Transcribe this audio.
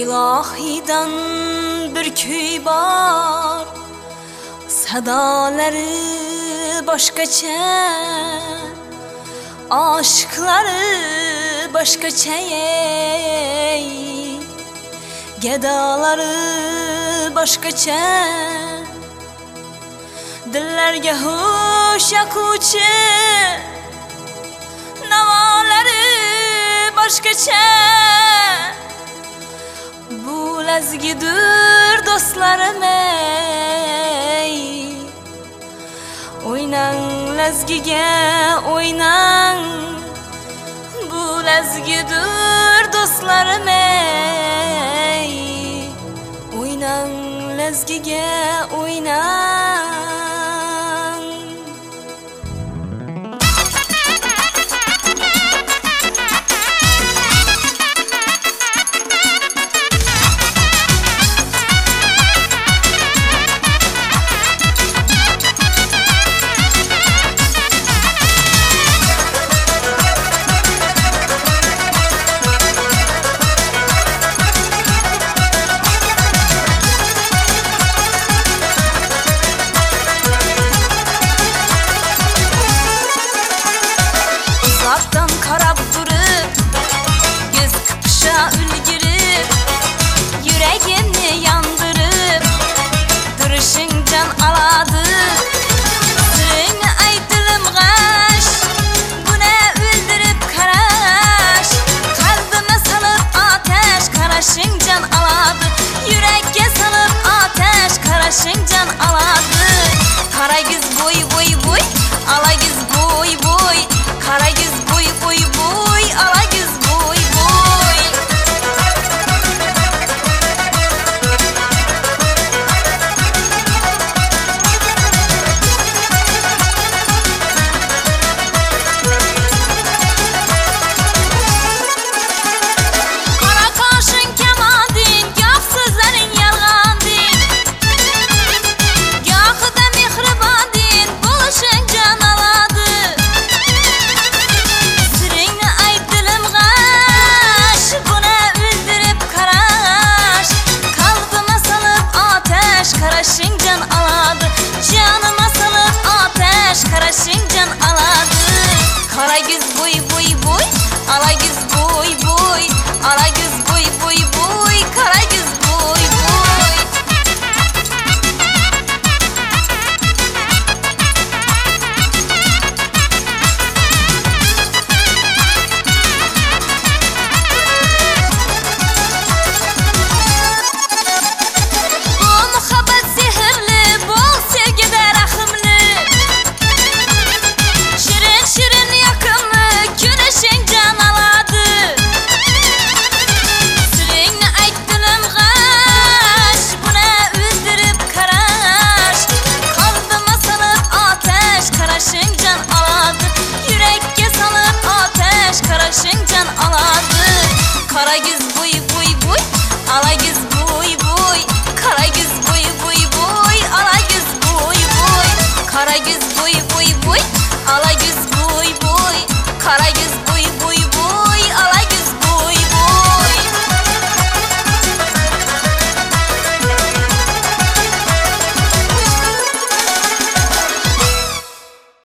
İlahiden bir köy var, sadaları başkaça, aşkları başkaça, gedaları başkaça. Dillerge hoş yakuvchi navaları başkaça. Bu lazgidir dostlarım ey, oynan lazgiga oynan. Bu lazgidir dostlarım ey, oynan lazgiga oynan. Karab durup, göz kıpışa ülgürüp, yüreğimni yandırıp, duruşun can aladı. Sırrını aytılım gaş, buna öldürüp karaş. Kalbime salıp ateş, karaşın can aladı. Yüreğe salıp ateş, karaşın can aladı. Kara göz boy boy boy, ala göz boy boy. Kara göz boy boy boy, ala göz boy boy. Kara kaşın kemadin, gah sözlerin yalgandin, gahı da mihribandin, buluşun can aladı. Sırrını aytılım gaş, buna öldürüp karaş. Kalbime salıp ateş, karaşın can aladı. Canıma salıp ateş, karaşın can aladı. Kara göz boy boy boy, ala göz boy boy. Ala göz boy boy boy, kara göz boy boy. Bu muhabbet sihirli, bol sevgide rahimli. Şirin şirin yakınlı, gülüşün can aladı. Sırrını aytılım gaş, buna öldürüp karaş. Kalbime salıp ateş, karaşın can aladı. Yüreğe salıp ateş, karaşın can aladı. Kara göz